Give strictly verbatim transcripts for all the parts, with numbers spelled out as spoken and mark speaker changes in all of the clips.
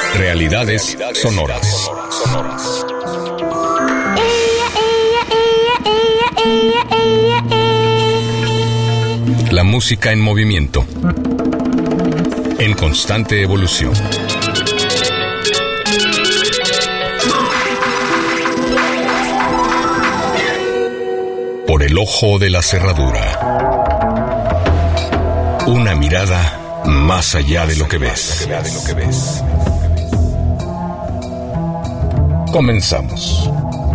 Speaker 1: Realidades sonoras. La música en movimiento, en constante evolución. Por el ojo de la cerradura. Una mirada más allá de lo que ves. Comenzamos.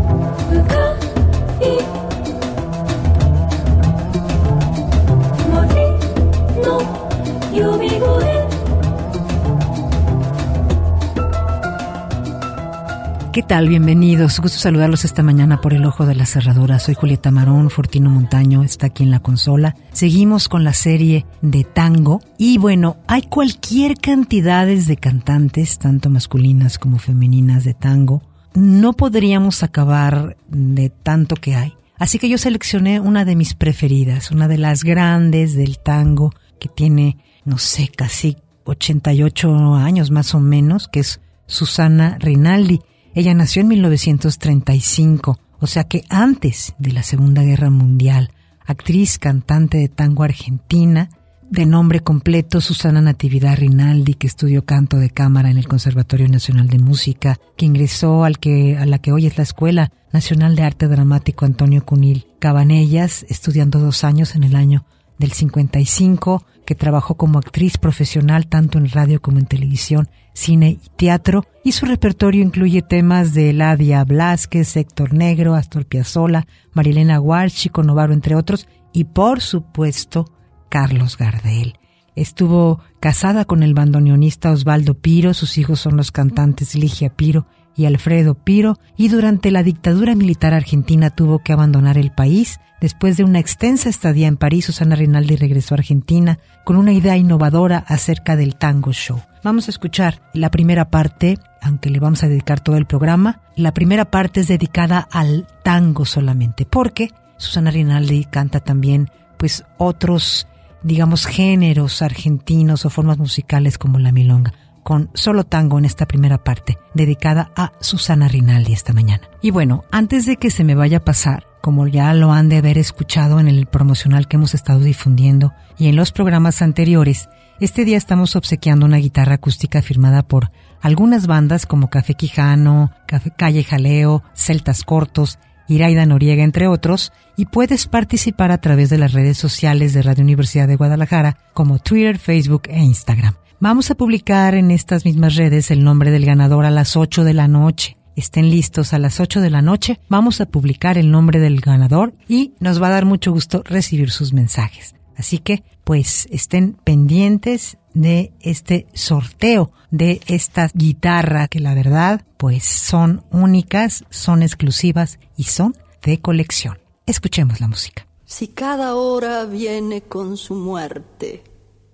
Speaker 2: ¿Qué tal? Bienvenidos. Gusto saludarlos esta mañana por el ojo de la cerradura. Soy Julieta Marón, Fortino Montaño está aquí en la consola. Seguimos con la serie de tango y bueno, hay cualquier cantidades de cantantes, tanto masculinas como femeninas de tango. No podríamos acabar de tanto que hay. Así que yo seleccioné una de mis preferidas, una de las grandes del tango que tiene, no sé, casi ochenta y ocho años más o menos, que es Susana Rinaldi. Ella nació en mil novecientos treinta y cinco, o sea que antes de la Segunda Guerra Mundial. Actriz, cantante de tango argentina, de nombre completo Susana Natividad Rinaldi, que estudió canto de cámara en el Conservatorio Nacional de Música, que ingresó al que, a la que hoy es la Escuela Nacional de Arte Dramático Antonio Cunil Cabanellas, estudiando dos años en el año del cincuenta y cinco, que trabajó como actriz profesional tanto en radio como en televisión, cine y teatro, y su repertorio incluye temas de Eladia Blasquez, Héctor Negro, Astor Piazzolla, Marilena Walsh, Chico Novaro, entre otros, y por supuesto, Carlos Gardel. Estuvo casada con el bandoneonista Osvaldo Piro, sus hijos son los cantantes Ligia Piro y Alfredo Piro, y durante la dictadura militar argentina tuvo que abandonar el país. Después de una extensa estadía en París, Susana Rinaldi regresó a Argentina con una idea innovadora acerca del tango show. Vamos a escuchar la primera parte, aunque le vamos a dedicar todo el programa. La primera parte es dedicada al tango solamente, porque Susana Rinaldi canta también pues otros, digamos, géneros argentinos o formas musicales como la milonga, con solo tango en esta primera parte, dedicada a Susana Rinaldi esta mañana. Y bueno, antes de que se me vaya a pasar, como ya lo han de haber escuchado en el promocional que hemos estado difundiendo y en los programas anteriores, este día estamos obsequiando una guitarra acústica firmada por algunas bandas como Café Quijano, Café Calle Jaleo, Celtas Cortos, Iraida Noriega, entre otros, y puedes participar a través de las redes sociales de Radio Universidad de Guadalajara como Twitter, Facebook e Instagram. Vamos a publicar en estas mismas redes el nombre del ganador a las ocho de la noche. Estén listos, a las ocho de la noche vamos a publicar el nombre del ganador y nos va a dar mucho gusto recibir sus mensajes. Así que, pues, estén pendientes de este sorteo de esta guitarra que la verdad, pues, son únicas, son exclusivas y son de colección. Escuchemos la música.
Speaker 3: Si cada hora viene con su muerte,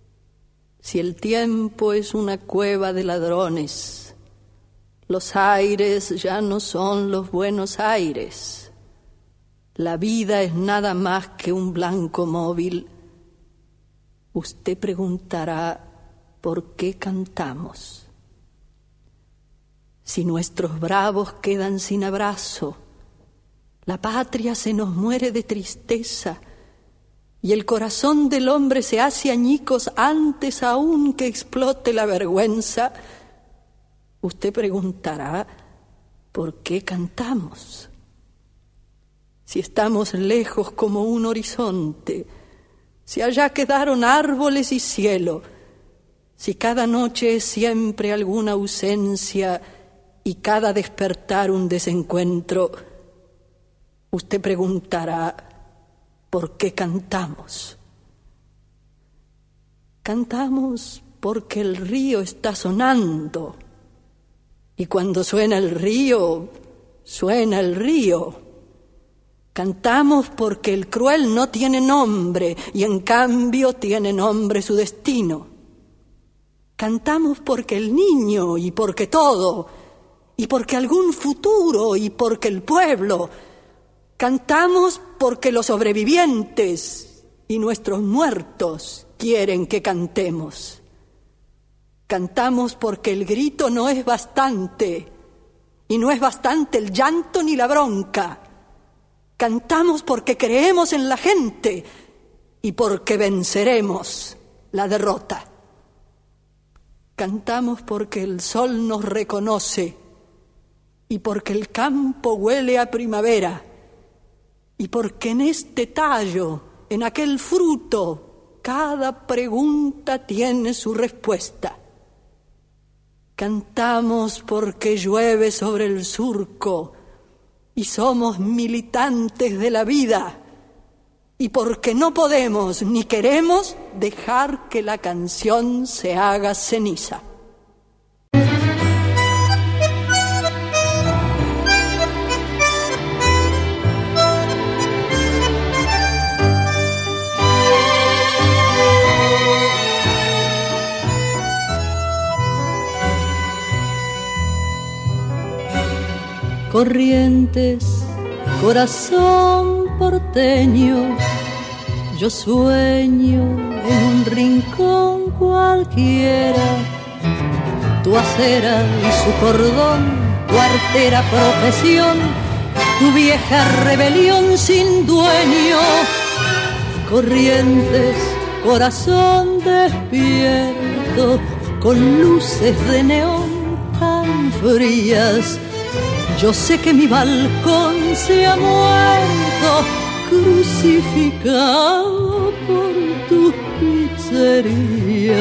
Speaker 3: si el tiempo es una cueva de ladrones, los aires ya no son los buenos aires, la vida es nada más que un blanco móvil, usted preguntará por qué cantamos. Si nuestros bravos quedan sin abrazo, la patria se nos muere de tristeza y el corazón del hombre se hace añicos antes aún que explote la vergüenza, usted preguntará por qué cantamos. Si estamos lejos como un horizonte, si allá quedaron árboles y cielo, si cada noche es siempre alguna ausencia y cada despertar un desencuentro, usted preguntará por qué cantamos. Cantamos porque el río está sonando, y cuando suena el río, suena el río. Cantamos porque el cruel no tiene nombre y en cambio tiene nombre su destino. Cantamos porque el niño y porque todo, y porque algún futuro y porque el pueblo. Cantamos porque los sobrevivientes y nuestros muertos quieren que cantemos. Cantamos porque el grito no es bastante, y no es bastante el llanto ni la bronca. Cantamos porque creemos en la gente y porque venceremos la derrota. Cantamos porque el sol nos reconoce y porque el campo huele a primavera y porque en este tallo, en aquel fruto, cada pregunta tiene su respuesta. Cantamos porque llueve sobre el surco y somos militantes de la vida y porque no podemos ni queremos dejar que la canción se haga ceniza. Corrientes, corazón porteño, yo sueño en un rincón cualquiera. Tu acera y su cordón, tu artera profesión, tu vieja rebelión sin dueño. Corrientes, corazón despierto, con luces de neón tan frías. Yo sé que mi balcón se ha muerto, crucificado por tus pizzerías.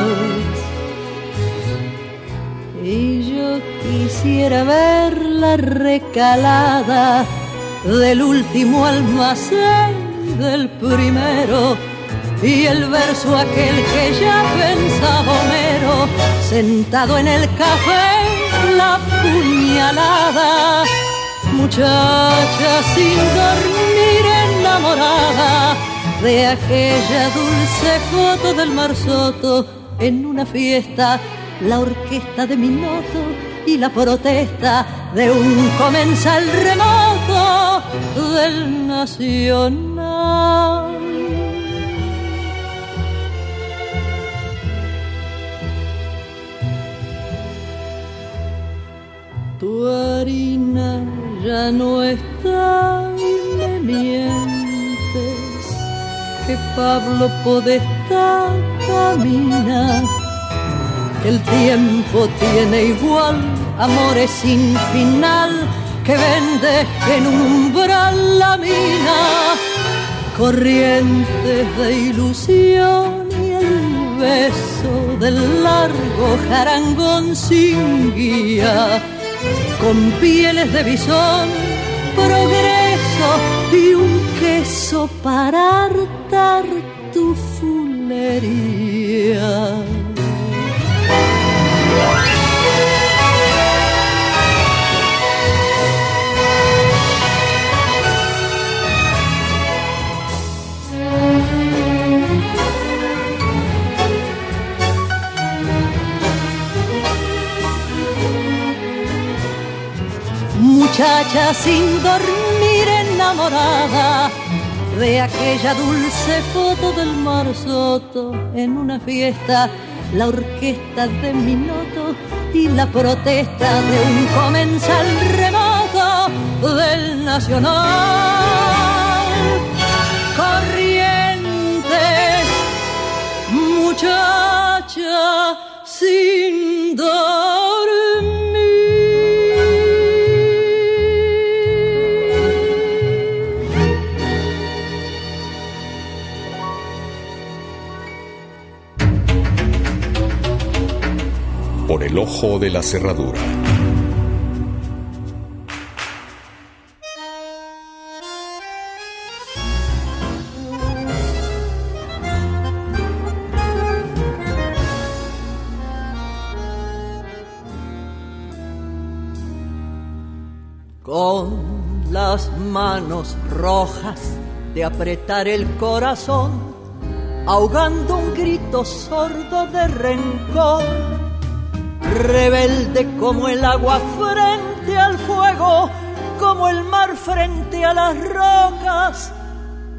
Speaker 3: Y yo quisiera ver la recalada del último almacén del primero, y el verso aquel que ya pensaba Homero, sentado en el café, la puñalada. Muchacha sin dormir enamorada de aquella dulce foto del Marzotto, en una fiesta, la orquesta de Minuto y la protesta de un comensal remoto del Nacional. Tu harina ya no está y me mientes, que Pablo Podestá camina, que el tiempo tiene igual amores sin final, que vende en un umbral la mina. Corrientes de ilusión y el beso del largo jarangón sin guía, con pieles de bisón, progreso y un queso para hartar tu fulería. Muchacha sin dormir enamorada de aquella dulce foto del Marzotto, en una fiesta, la orquesta de Minuto y la protesta de un comensal remoto del Nacional. Corrientes, muchacha sin dormir.
Speaker 1: Por el ojo de la cerradura.
Speaker 3: Con las manos rojas de apretar el corazón, ahogando un grito sordo de rencor, rebelde como el agua frente al fuego, como el mar frente a las rocas,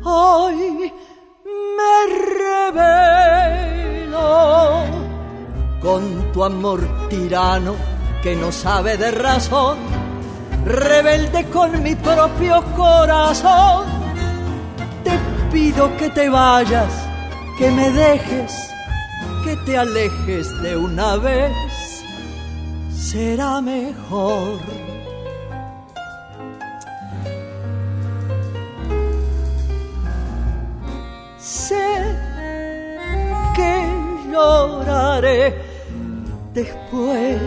Speaker 3: hoy me revelo con tu amor tirano que no sabe de razón, rebelde con mi propio corazón. Te pido que te vayas, que me dejes, que te alejes de una vez, será mejor. Sé que lloraré después,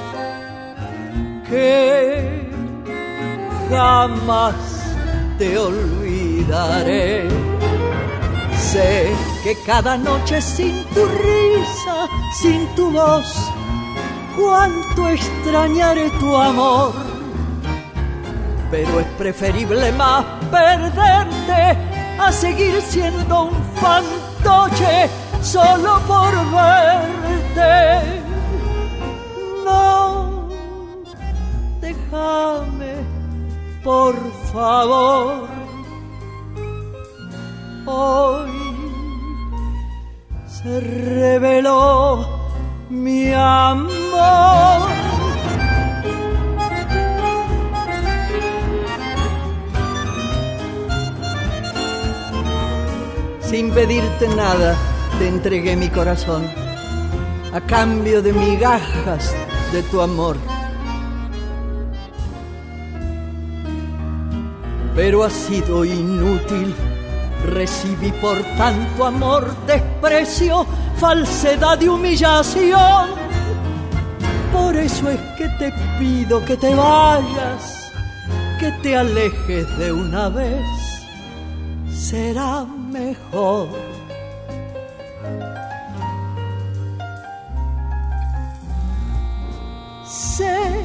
Speaker 3: que jamás te olvidaré. Sé que cada noche sin tu risa, sin tu voz, cuánto extrañaré tu amor. Pero es preferible más perderte a seguir siendo un fantoche solo por verte. No, déjame, por favor. Hoy se reveló mi amor. Sin pedirte nada, te entregué mi corazón a cambio de migajas de tu amor. Pero ha sido inútil. Recibí por tanto amor desprecio, falsedad y humillación. Por eso es que te pido que te vayas, que te alejes de una vez, será mejor. Sé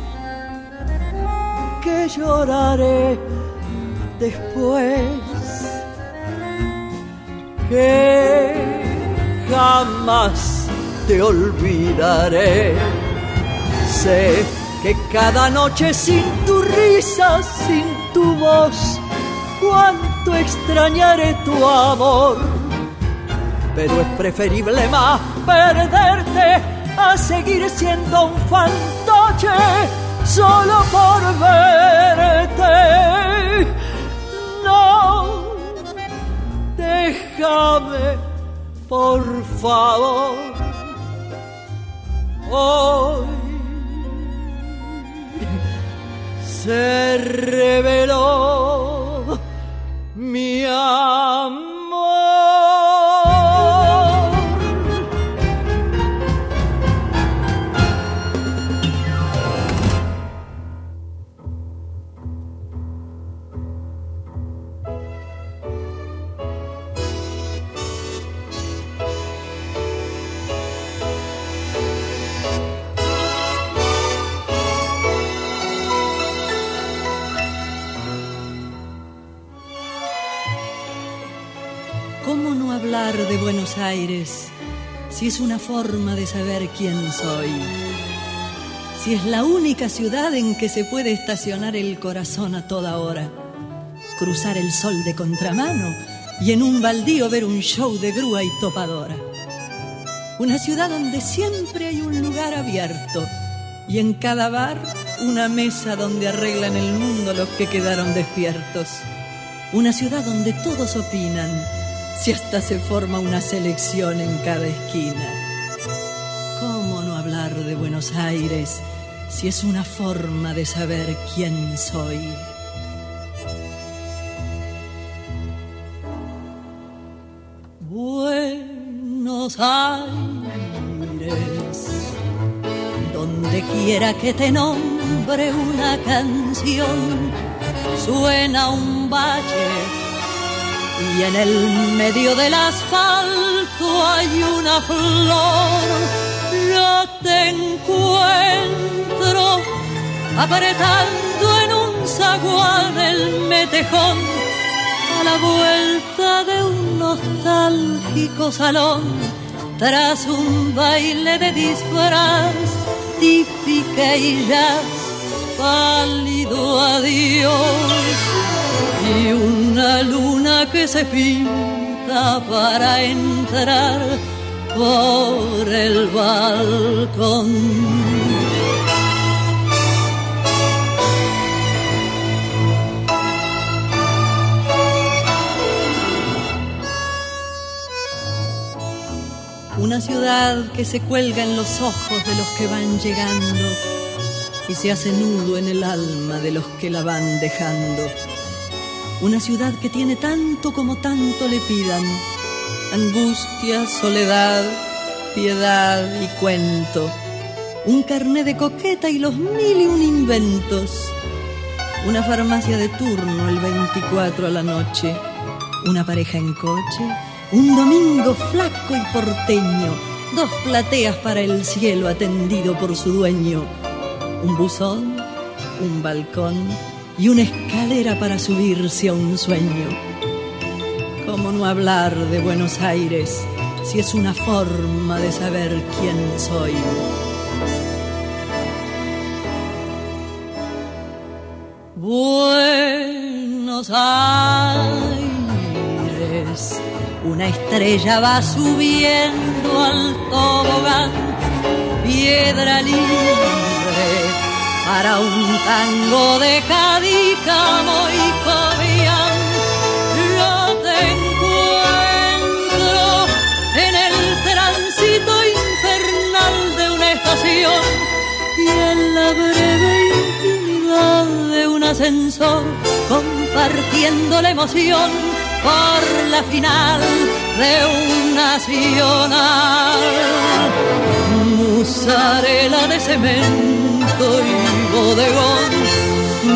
Speaker 3: que lloraré después, que jamás te olvidaré. Sé que cada noche sin tu risa, sin tu voz, cuánto extrañaré tu amor. Pero es preferible más perderte a seguir siendo un fantoche solo por verte. No, déjame, por favor. Hoy se reveló mi amor. ¿Cómo no hablar de Buenos Aires si es una forma de saber quién soy? Si es la única ciudad en que se puede estacionar el corazón a toda hora, cruzar el sol de contramano y en un baldío ver un show de grúa y topadora. Una ciudad donde siempre hay un lugar abierto y en cada bar una mesa donde arreglan el mundo los que quedaron despiertos. Una ciudad donde todos opinan, si hasta se forma una selección en cada esquina. ¿Cómo no hablar de Buenos Aires si es una forma de saber quién soy? Buenos Aires, donde quiera que te nombre una canción, suena un valle y en el medio del asfalto hay una flor. Yo te encuentro apretando en un zaguán el metejón a la vuelta de un nostálgico salón, tras un baile de disfraz, típica y jazz, pálido adiós. Y una luna que se pinta para entrar por el balcón. Una ciudad que se cuelga en los ojos de los que van llegando y se hace nudo en el alma de los que la van dejando. Una ciudad que tiene tanto como tanto le pidan: angustia, soledad, piedad y cuento. Un carné de coqueta y los mil y un inventos. Una farmacia de turno el veinticuatro a la noche. Una pareja en coche. Un domingo flaco y porteño, dos plateas para el cielo atendido por su dueño, un buzón, un balcón y una escalera para subirse a un sueño. ¿Cómo no hablar de Buenos Aires si es una forma de saber quién soy? Buenos Aires, una estrella va subiendo al tobogán, piedra libre para un tango de Cadícamo y Cobián. Yo te encuentro en el tránsito infernal de una estación y en la breve intimidad de un ascensor, compartiendo la emoción por la final de un nacional. Musarela de cemento y bodegón, tu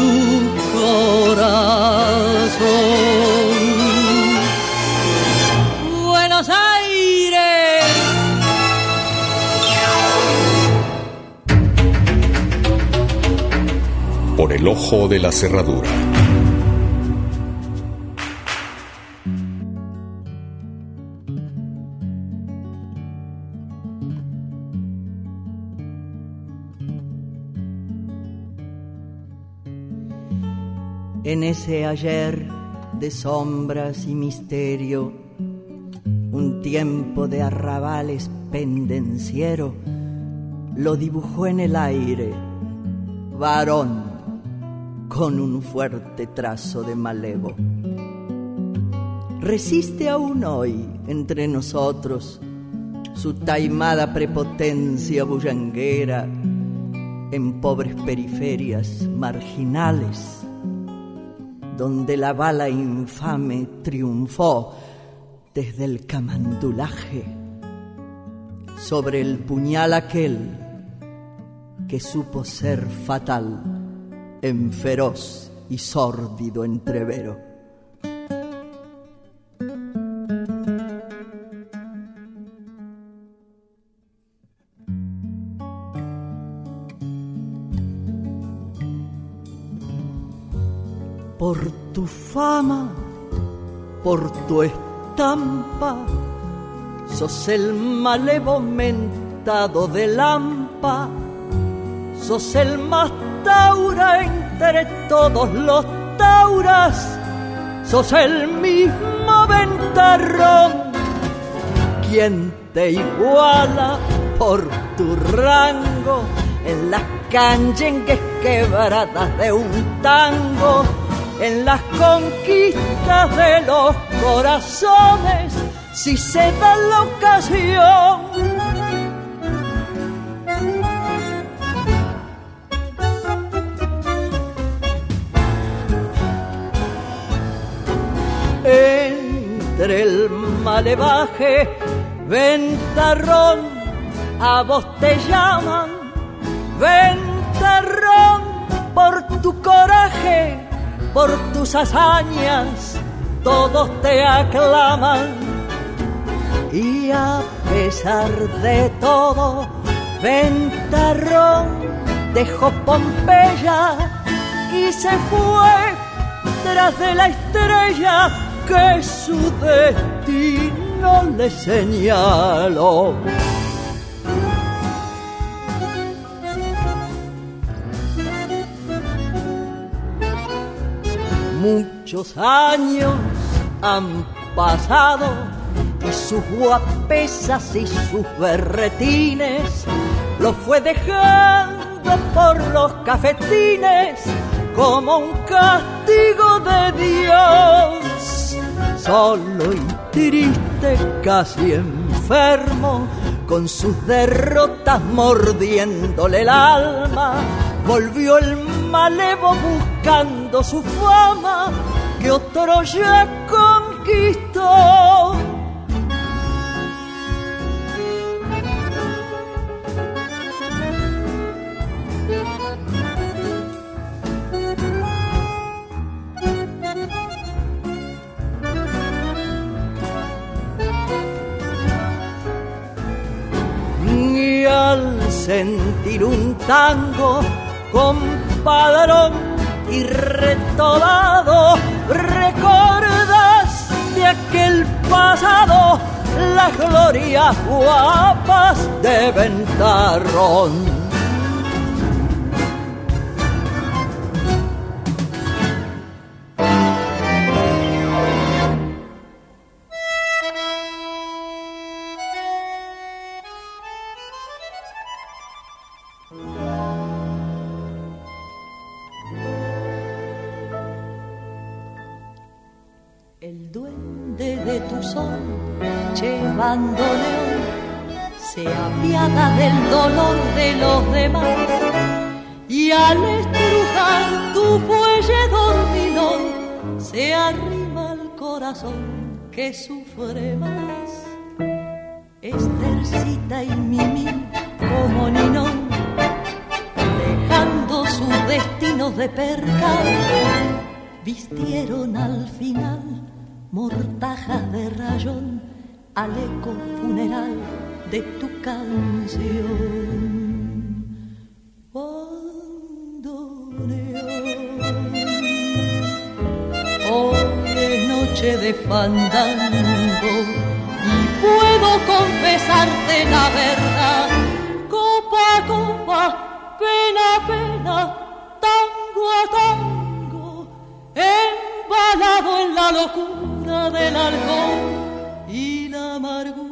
Speaker 3: corazón. Buenos Aires.
Speaker 1: Por el ojo de la cerradura.
Speaker 3: En ese ayer de sombras y misterio, un tiempo de arrabales pendenciero, lo dibujó en el aire, varón, con un fuerte trazo de malevo. Resiste aún hoy entre nosotros su taimada prepotencia bullanguera en pobres periferias marginales, donde la bala infame triunfó desde el camandulaje sobre el puñal aquel que supo ser fatal en feroz y sórdido entrevero. Por tu fama, por tu estampa, sos el malevo mentado de Lampa, sos el más taura entre todos los tauras, sos el mismo ventarrón. ¿Quién te iguala por tu rango en las canyengues quebradas de un tango? En las conquistas de los corazones, si se da la ocasión. Entre el malevaje, ventarrón, a vos te llaman, ventarrón, por tu coraje, por tus hazañas, todos te aclaman. Y a pesar de todo, ventarrón dejó Pompeya y se fue tras de la estrella que su destino le señaló. Muchos años han pasado y sus guapesas y sus berretines lo fue dejando por los cafetines como un castigo de Dios. Solo y triste, casi enfermo, con sus derrotas mordiéndole el alma, volvió el malevo buscando su fama que otro ya conquistó. Y al sentir un tango compadrón y retolado, recordas de aquel pasado las glorias guapas de Ventarrón.
Speaker 4: El duende de tu son, che bandoneón, se apiada del dolor de los demás, y al estrujar tu fuelle dormilón se arrima al corazón que sufre más. Estercita y Mimi como Ninón, dejando sus destinos de percal, vistieron al final mortajas de rayón al eco funeral de tu canción. Bandoneón, hoy es noche de fandango y puedo confesarte la verdad. Copa a copa, pena a pena, tango a tango, embalado en la locura del alcohol y la amargura.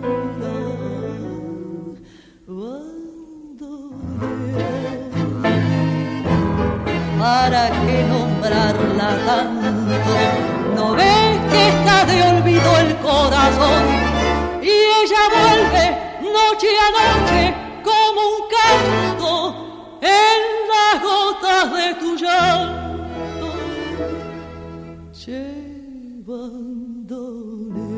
Speaker 4: ¿Para qué nombrarla tanto? ¿No ves que está de olvido el corazón? Y ella vuelve noche a noche como un canto en las gotas de tu llanto. Che bandoneón.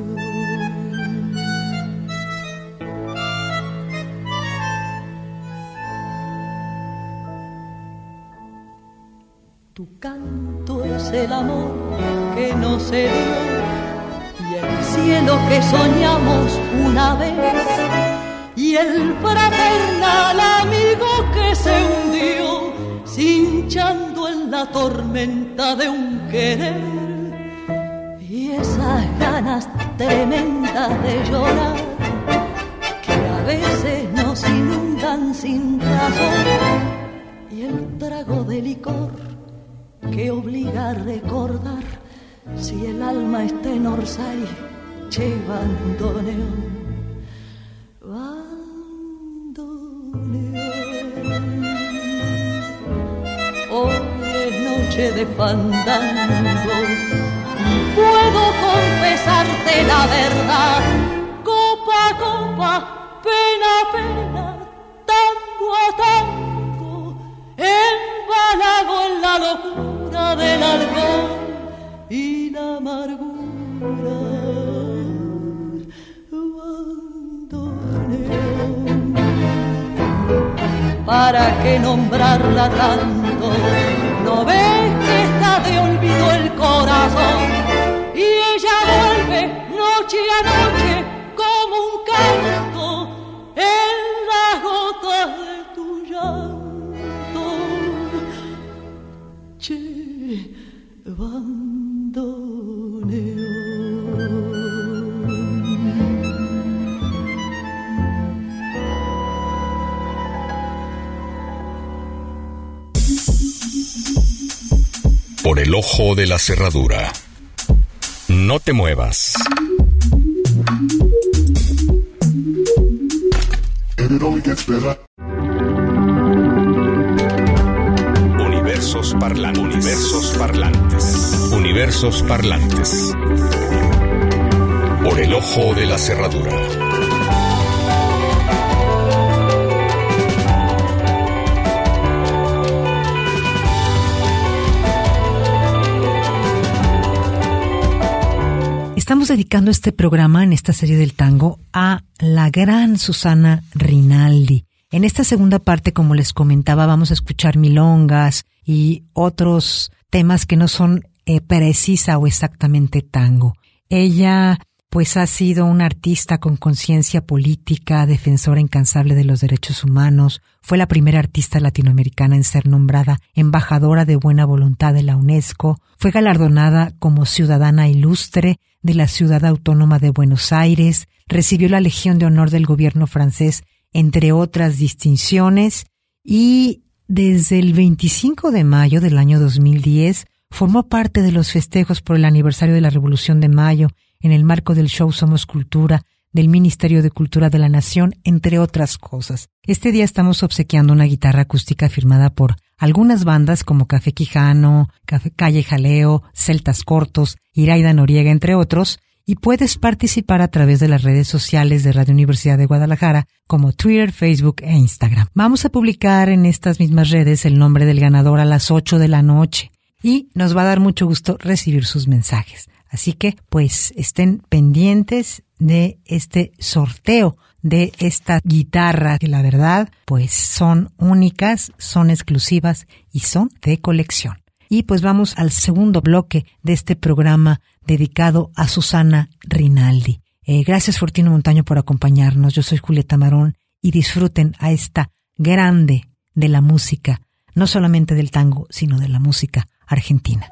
Speaker 4: Tu canto es el amor que no se dio y el cielo que soñamos una vez y el fraternal amigo que se hundió cinchando en la tormenta de un querer y esas ganas tremendas de llorar que a veces nos inundan sin razón y el trago de licor que obliga a recordar si el alma está en Orsay, che bandoneón, bandoneón. Hoy es noche de fandango y puedo confesarte la verdad. Copa a copa, pena a pena, tango a tango, embalado en la locura del alcohol y la amargura. Bandoneón. ¿Para qué nombrarla tanto? ¿No ves que está de olvido el corazón? Y ella vuelve noche a noche como un canto en las gotas de tu llanto. Che bandoneón.
Speaker 1: Por el ojo de la cerradura. No te muevas.
Speaker 5: it only gets better.
Speaker 1: Universos parlantes. Universos parlantes. Universos parlantes. Por el ojo de la cerradura.
Speaker 2: Estamos dedicando este programa en esta serie del tango a la gran Susana Rinaldi. En esta segunda parte, como les comentaba, vamos a escuchar milongas y otros temas que no son eh, precisa o exactamente tango. Ella pues ha sido una artista con conciencia política, defensora incansable de los derechos humanos, fue la primera artista latinoamericana en ser nombrada embajadora de buena voluntad de la UNESCO, fue galardonada como ciudadana ilustre de la Ciudad Autónoma de Buenos Aires, recibió la Legión de Honor del gobierno francés, entre otras distinciones, y desde el veinticinco de mayo del año dos mil diez formó parte de los festejos por el aniversario de la Revolución de Mayo, en el marco del show Somos Cultura, del Ministerio de Cultura de la Nación, entre otras cosas. Este día estamos obsequiando una guitarra acústica firmada por algunas bandas como Café Quijano, Café Calle Jaleo, Celtas Cortos, Iraida Noriega, entre otros, y puedes participar a través de las redes sociales de Radio Universidad de Guadalajara, como Twitter, Facebook e Instagram. Vamos a publicar en estas mismas redes el nombre del ganador a las ocho de la noche, y nos va a dar mucho gusto recibir sus mensajes. Así que, pues, estén pendientes de este sorteo de esta guitarra, que la verdad, pues, son únicas, son exclusivas y son de colección. Y pues vamos al segundo bloque de este programa dedicado a Susana Rinaldi. Eh, gracias, Fortino Montaño, por acompañarnos. Yo soy Julieta Marón y disfruten a esta grande de la música, no solamente del tango, sino de la música argentina.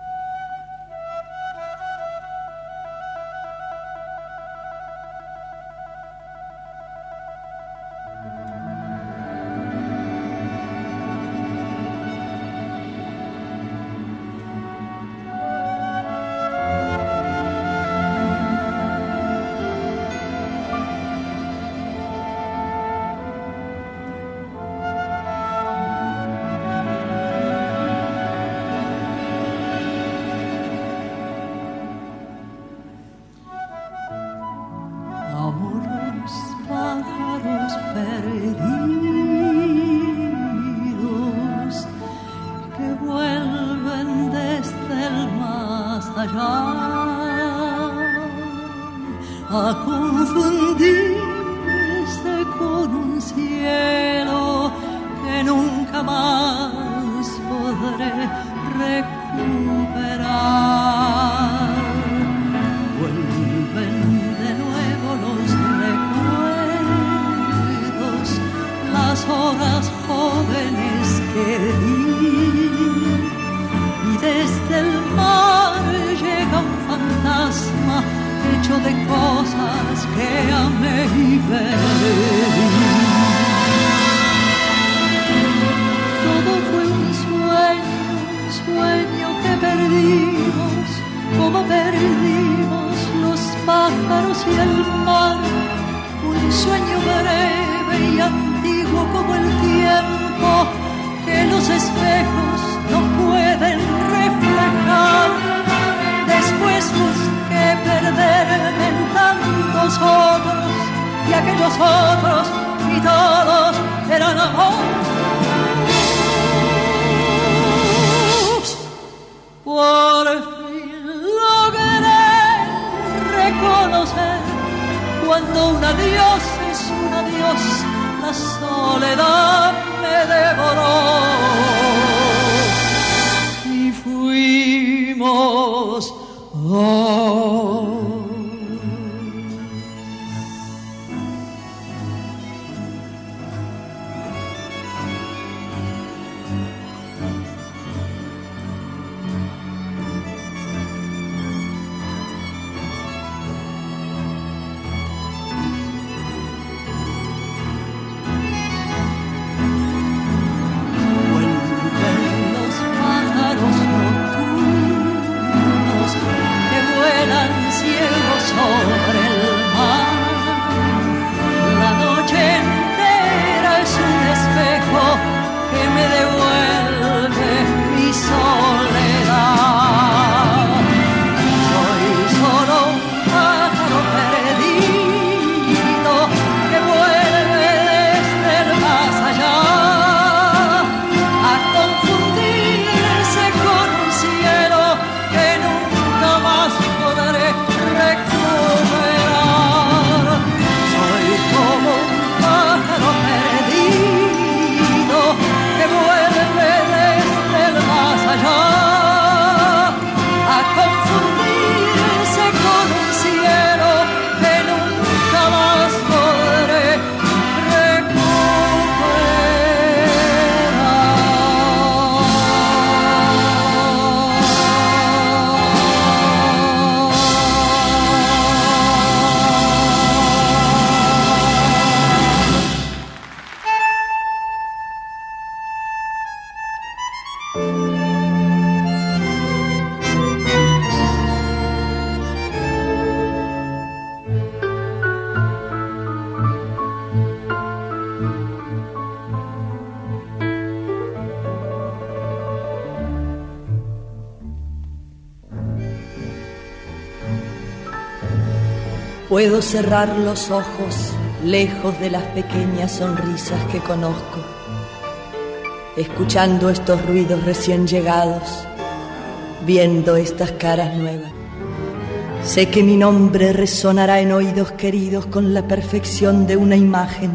Speaker 4: Puedo cerrar los ojos lejos de las pequeñas sonrisas que conozco, escuchando estos ruidos recién llegados, viendo estas caras nuevas. Sé que mi nombre resonará en oídos queridos con la perfección de una imagen.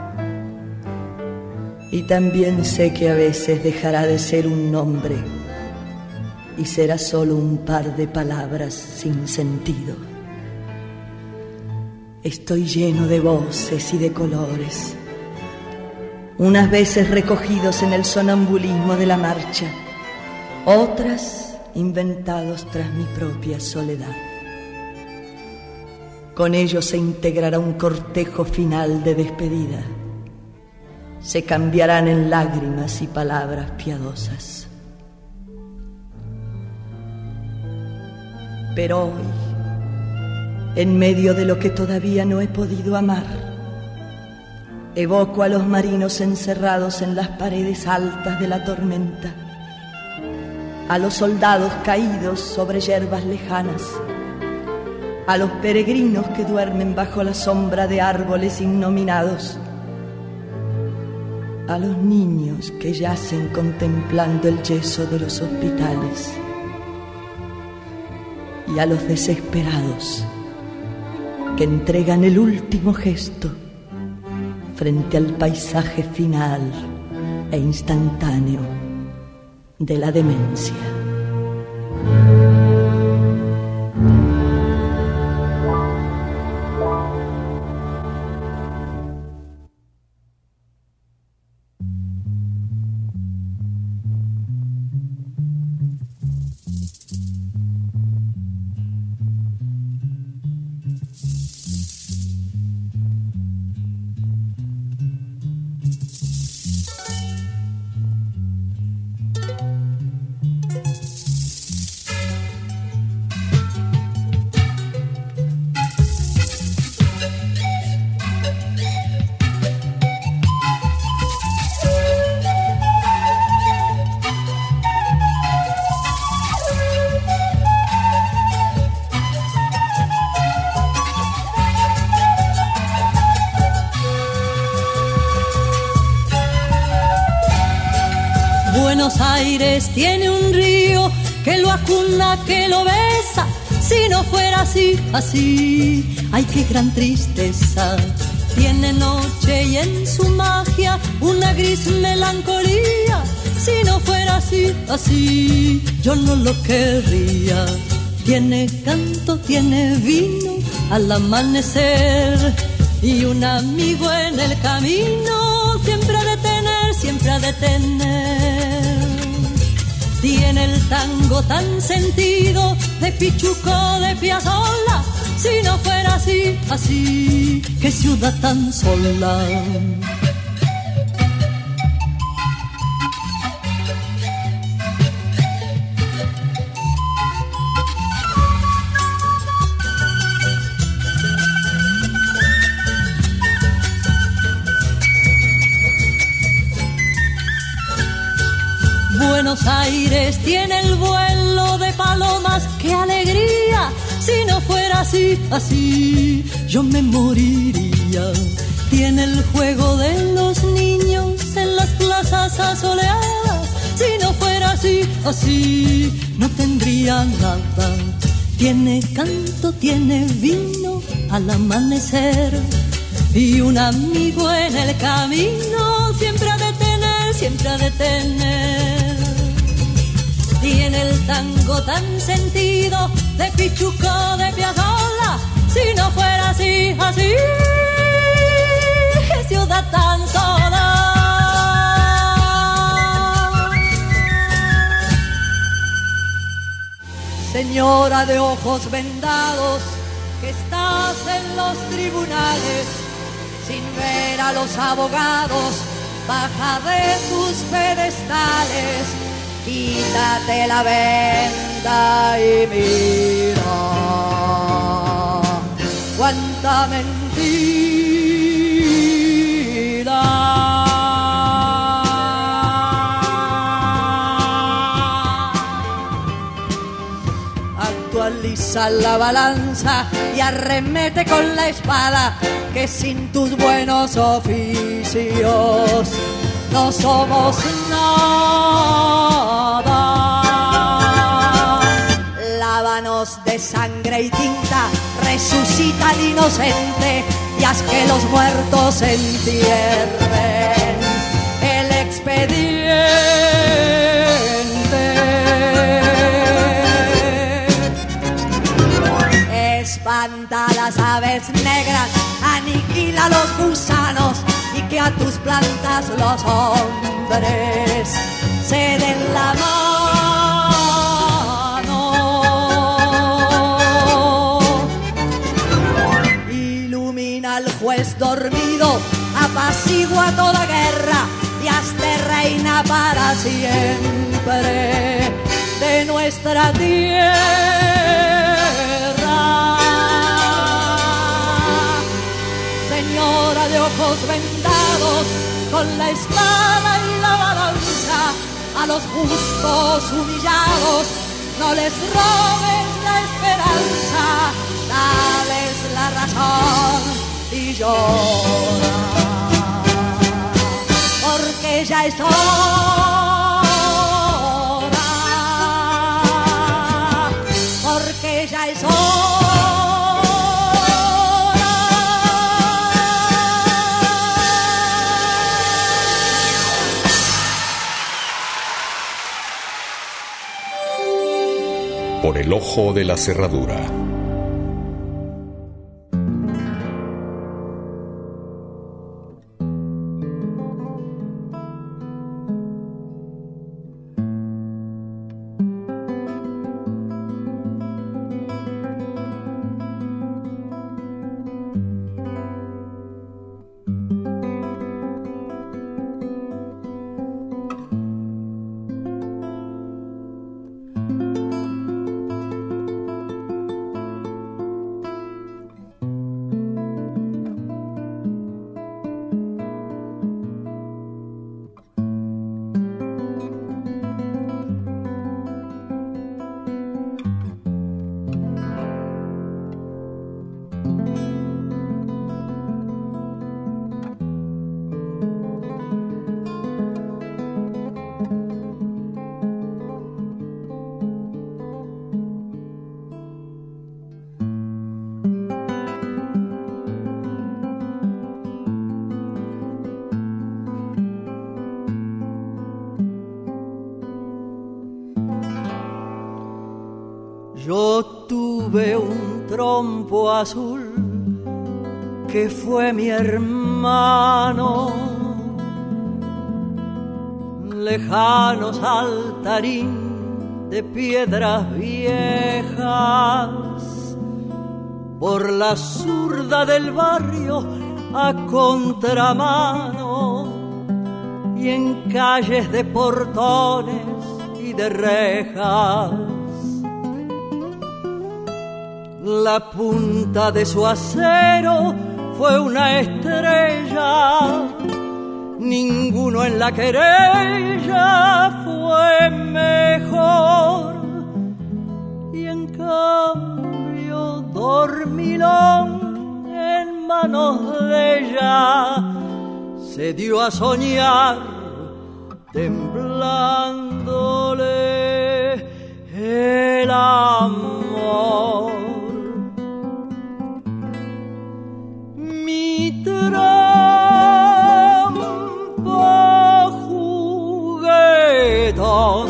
Speaker 4: Y también sé que a veces dejará de ser un nombre y será solo un par de palabras sin sentido. Estoy lleno de voces y de colores, unas veces recogidos en el sonambulismo de la marcha, otras inventados tras mi propia soledad. Con ellos se integrará un cortejo final de despedida. Se cambiarán en lágrimas y palabras piadosas. Pero hoy, en medio de lo que todavía no he podido amar, evoco a los marinos encerrados en las paredes altas de la tormenta, a los soldados caídos sobre hierbas lejanas, a los peregrinos que duermen bajo la sombra de árboles innominados, a los niños que yacen contemplando el yeso de los hospitales, y a los desesperados que entregan el último gesto frente al paisaje final e instantáneo de la demencia.
Speaker 3: Buenos Aires tiene un río que lo acuna, que lo besa. Si no fuera así, así, ay, qué gran tristeza. Tiene noche y en su magia una gris melancolía. Si no fuera así, así, yo no lo querría. Tiene canto, tiene vino al amanecer y un amigo en el camino. Siempre ha de tener, siempre ha de tener. Tiene el tango tan sentido de Pichuco, de Piazzolla. Si no fuera así, así, qué ciudad tan sola. Buenos Aires tiene el vuelo de palomas, qué alegría. Si no fuera así, así, yo me moriría. Tiene el juego de los niños en las plazas asoleadas. Si no fuera así, así, no tendría nada. Tiene canto, tiene vino al amanecer y un amigo en el camino. Siempre ha de tener, siempre ha de tener. Tiene el tango tan sentido de Pichuco, de Piazzolla. Si no fuera así, así, qué ciudad tan sola.
Speaker 4: Señora de ojos vendados, que estás en los tribunales, sin ver a los abogados, baja de tus pedestales. quítate la venda y mira cuánta mentira. Actualiza la balanza y arremete con la espada, que sin tus buenos oficios no somos nada. Lávanos de sangre y tinta, resucita al inocente y haz que los muertos entierren el expediente. Espanta las aves negras, aniquila los gusanos y que a tus plantas los hombres se den la mano. Ilumina al juez dormido, apacigua toda guerra y hazte reina para siempre de nuestra tierra. Señora de ojos vendados, con la espada y la balanza, a los justos humillados no les robes la esperanza, dales la razón y llora, porque ya es hora, porque ya es hora.
Speaker 1: Por el ojo de la cerradura.
Speaker 4: Yo tuve un trompo azul que fue mi hermano, lejano saltarín de piedras viejas, por la zurda del barrio a contramano y en calles de portones y de rejas. La punta de su acero fue una estrella, ninguno en la querella fue mejor. Y en cambio dormilón en manos de ella se dio a soñar temblándole el amor. Mi trampo juguetón,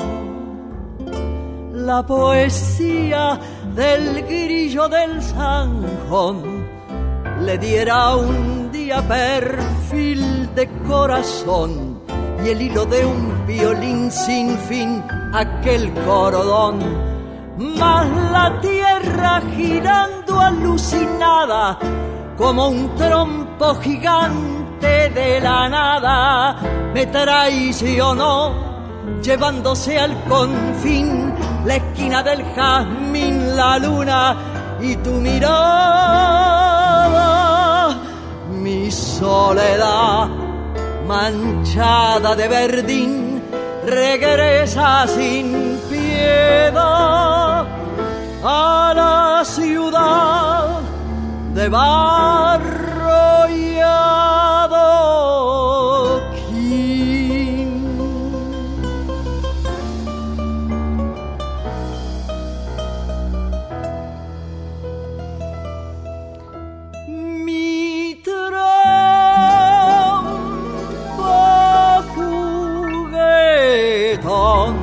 Speaker 4: la poesía del grillo del zanjón, le diera un día perfil de corazón y el hilo de un violín sin fin, aquel cordón. Mas la tierra girando alucinada como un trompo gigante de la nada me traicionó llevándose al confín la esquina del jazmín, la luna y tu mirada. Mi soledad manchada de verdín regresa sin piedad a la ciudad de barro y adoquín. Mi trampa juguetón,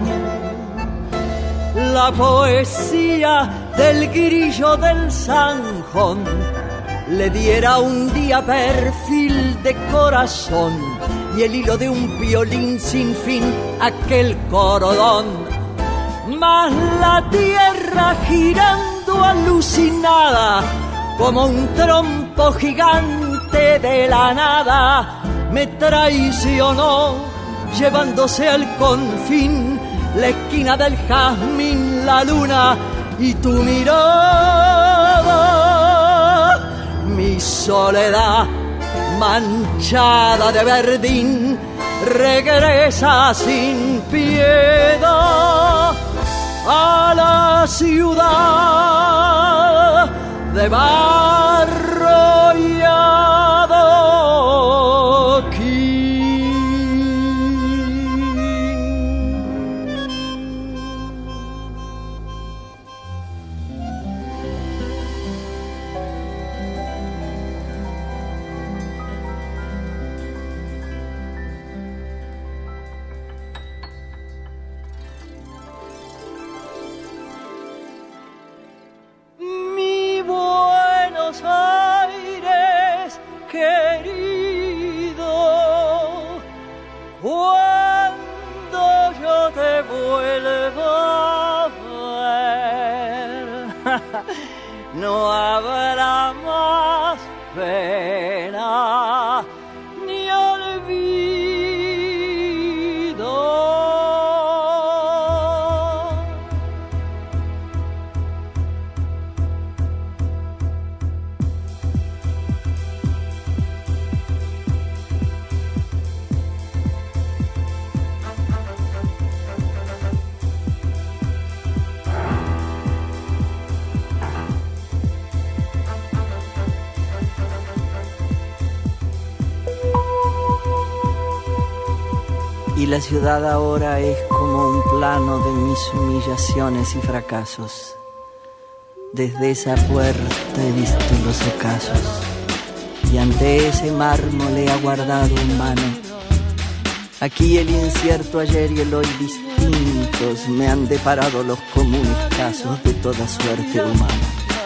Speaker 4: la poesía del grillo del zanjón, le diera un día perfil de corazón y el hilo de un violín sin fin aquel cordón. Mas la tierra girando alucinada como un trompo gigante de la nada me traicionó, llevándose al confín la esquina del jazmín, la luna y tu mirada. Mi soledad manchada de verdín regresa sin piedad a la ciudad de barro y adoquín. Aires querido, cuando yo te vuelva a ver, no habrá más pena ni olvido. Y la ciudad ahora es como un plano de mis humillaciones y fracasos. Desde esa puerta he visto los ocasos y ante ese mármol he aguardado en vano. Aquí el incierto ayer y el hoy distintos me han deparado los comunes casos de toda suerte humana.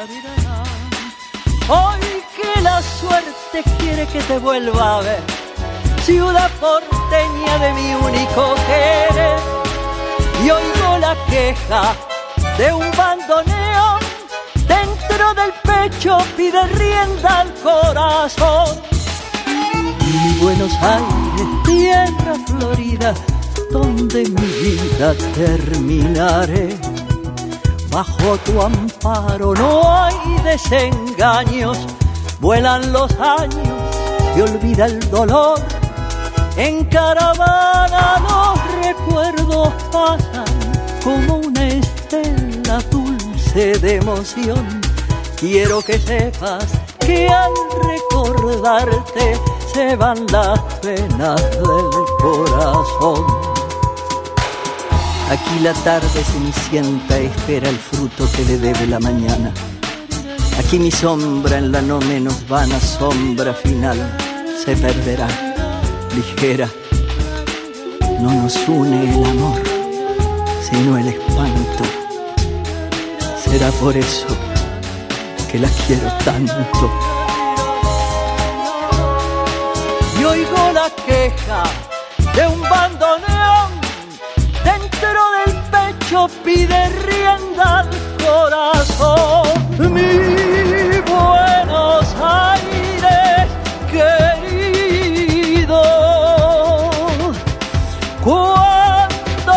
Speaker 4: Hoy que la suerte quiere que te vuelva a ver, ciudad porteña de mi único querer, y oigo la queja de un bandoneón dentro del pecho, pide rienda al corazón. Mi Buenos Aires, tierra florida, donde mi vida terminaré. Bajo tu amparo no hay desengaños, vuelan los años, se olvida el dolor. En caravana los recuerdos pasan como una estela dulce de emoción. Quiero que sepas que al recordarte se van las penas del corazón. Aquí la tarde cenicienta espera el fruto que le debe la mañana. Aquí mi sombra en la no menos vana sombra final se perderá. Ligera, no nos une el amor, sino el espanto. Será por eso que la quiero tanto. Y oigo la queja de un bandoneón dentro del pecho, pide rienda al corazón. Mi Buenos Aires querido, cuando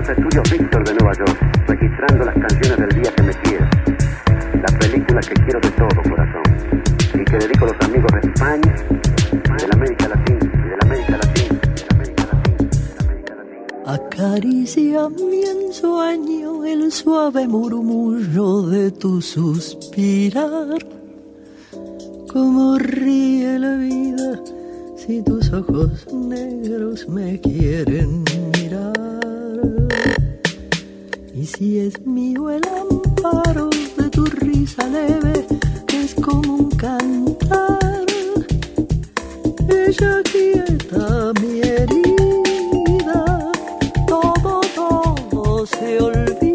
Speaker 5: Este es tuyo, Víctor de Nueva York, registrando las canciones del día que me quieres. La película que quiero de todo corazón. Y que dedico a los amigos de España, de la América Latina, y de la América Latina, de la América Latina, de la América Latina.
Speaker 4: Acaricia mi ensueño el suave murmullo de tu suspirar. Cómo ríe la vida si tus ojos negros me quieren mirar. Y si es mío el amparo de tu risa leve, que es como un cantar, ella quieta mi herida, todo, todo se olvida.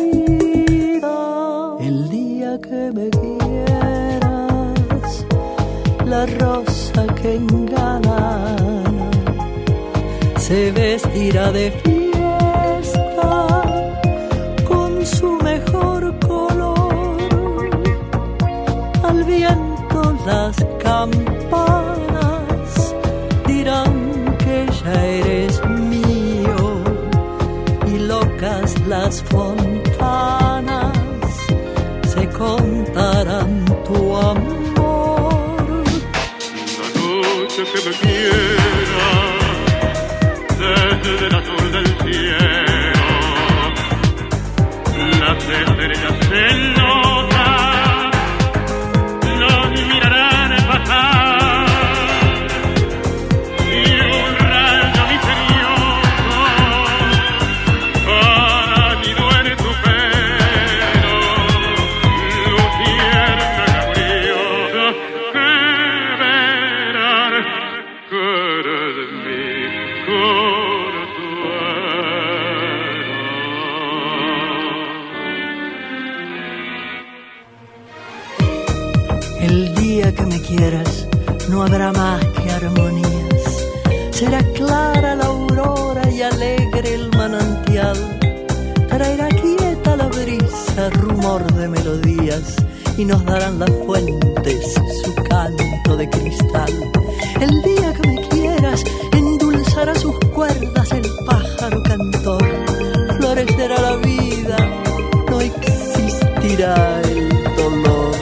Speaker 4: El día que me quieras, la rosa que engalana se vestirá de fiesta con su mejor color. Al viento las campanas dirán que ya eres mío, y locas las fontanas se contarán tu amor.
Speaker 6: Que me quiera desde el azul del cielo, las estrellas celosas nos mirarán pasar, y un rayo misterioso anidó en tu pelo, luciérnaga curiosa que verán que eres mi consuelo.
Speaker 4: El día que me quieras no habrá más que armonías. Será clara la aurora y alegre el manantial. Traerá quieta la brisa, rumor de melodías, y nos darán las fuentes su canto de cristal. El día que me quieras endulzará sus cuerdas el pájaro cantor. Florecerá la vida, no existirá el dolor.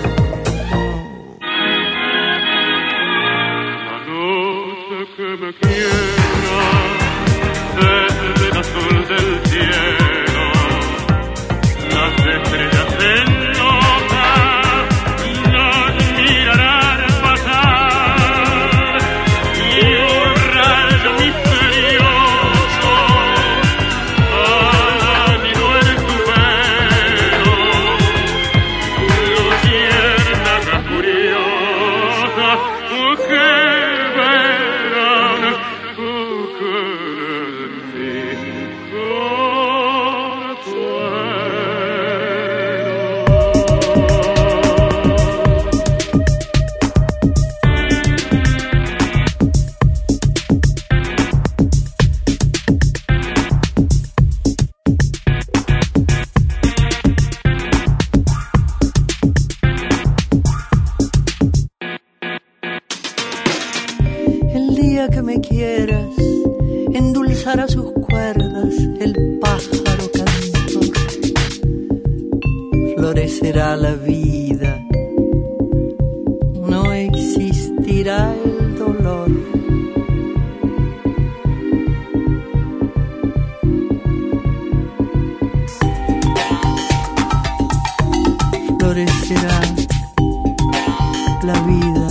Speaker 6: La noche que me quiera desde el azul del cielo, las estrellas celosas nos mirarán pasar, y un rayo misterioso anidó en tu pelo, luciérnaga curiosa que verán que eres mi
Speaker 4: El día que me quieras endulzará sus cuerdas el pájaro cantor. Florecerá la vida, no existirá el dolor. Florecerá la vida,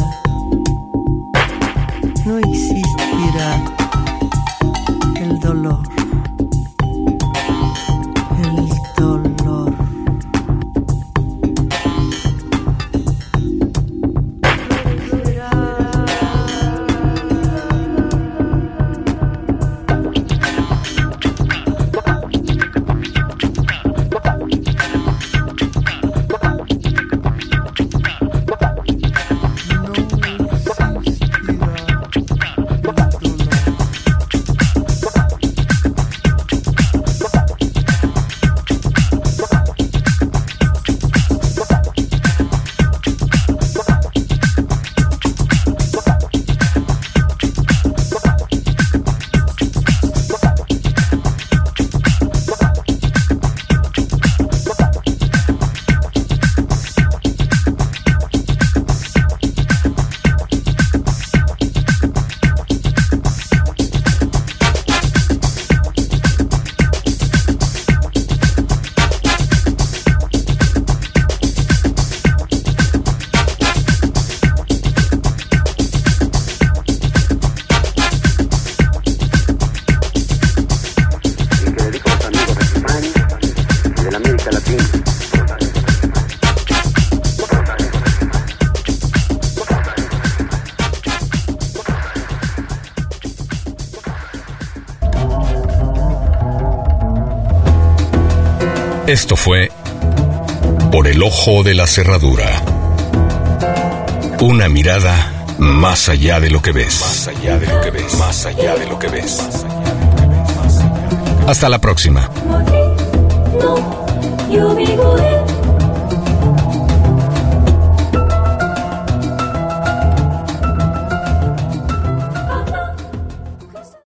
Speaker 4: no existirá el dolor, el dolor.
Speaker 1: Esto fue Por el ojo de la cerradura. Una mirada más allá de lo que ves. Más allá de lo que ves. Más allá de lo que ves. Hasta la próxima.
Speaker 7: No, yo vivo de